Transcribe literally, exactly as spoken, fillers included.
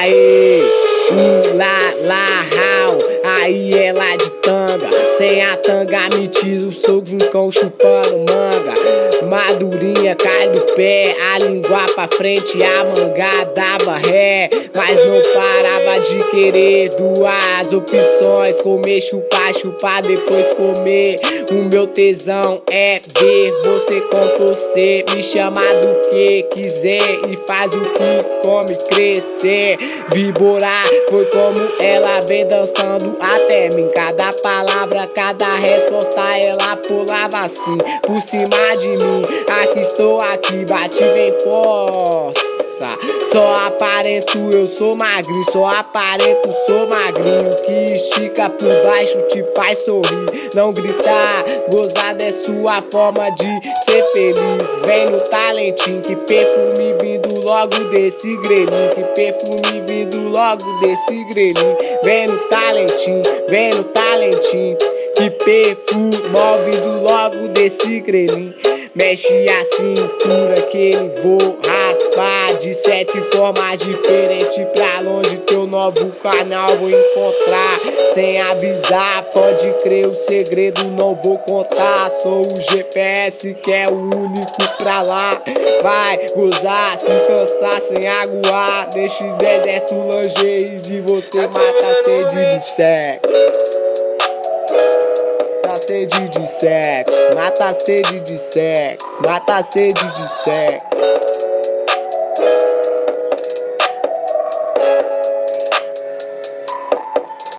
Aê, uh, lá, lá, rau. Aí ela de tanga, sem a tanga me diz o soco de um cão chupando manga. Madurinha cai do pé, a língua pra frente, a manga dava ré. Mas não parava de querer duas opções: comer, chupar, chupar, depois comer. O meu tesão é ver você com você, me chamar do que quiser e faz o que come crescer. Viborar foi como ela vem dançando até mim. Cada palavra, cada resposta ela pulava assim por cima de mim. Aqui estou, aqui, bate bem força. Só aparento, eu sou magrinho. Só aparento, sou magrinho. Que estica por baixo te faz sorrir. Não gritar, gozada é sua forma de ser feliz. Vem no talentinho, que perfume vindo logo desse grelhinho. Que perfume vindo logo desse grelhinho. Vem no talentinho, vem no talentinho. Que perfume vindo logo desse grelhinho. Mexe a cintura que ele vou raspar de sete formas diferentes. Pra longe teu novo canal vou encontrar sem avisar. Pode crer, o segredo não vou contar. Sou o G P S que é o único pra lá. Vai gozar, se cansar sem aguar. Deixa o deserto longe de você, mata a sede de sexo. Mata a sede de sexo, mata a sede de sexo, mata a sede de sexo.